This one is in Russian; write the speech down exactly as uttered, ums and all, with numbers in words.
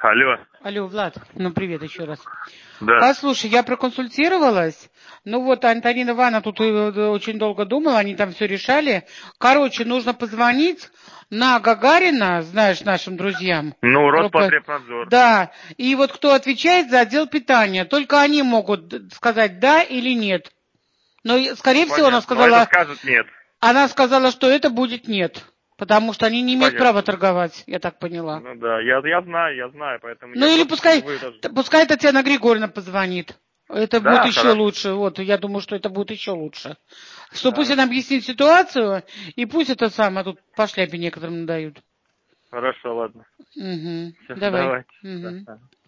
Алло. Алло, Влад, ну привет еще раз. Да. Послушай, я проконсультировалась. Ну вот, Антонина Ивановна тут очень долго думала, они там все решали. Короче, нужно позвонить на Гагарина, знаешь, нашим друзьям. Ну, Роспотребнадзор. Да, и вот кто отвечает за отдел питания, только они могут сказать да или нет. Но, скорее Понятно. всего, она сказала... Но это скажет нет. Она сказала, что это будет нет. Потому что они не имеют Понятно. права торговать, я так поняла. Ну да, я, я знаю, я знаю, поэтому Ну я или просто, пускай, вы даже... пускай Татьяна Григорьевна позвонит. Это Да, будет еще хорошо. лучше. Вот, я думаю, что это будет еще лучше. Что пусть Хорошо. она объяснит ситуацию, и пусть это самое тут по шляпе некоторым надают. Хорошо, ладно. Угу. Все, Давай. давайте. Угу. Да.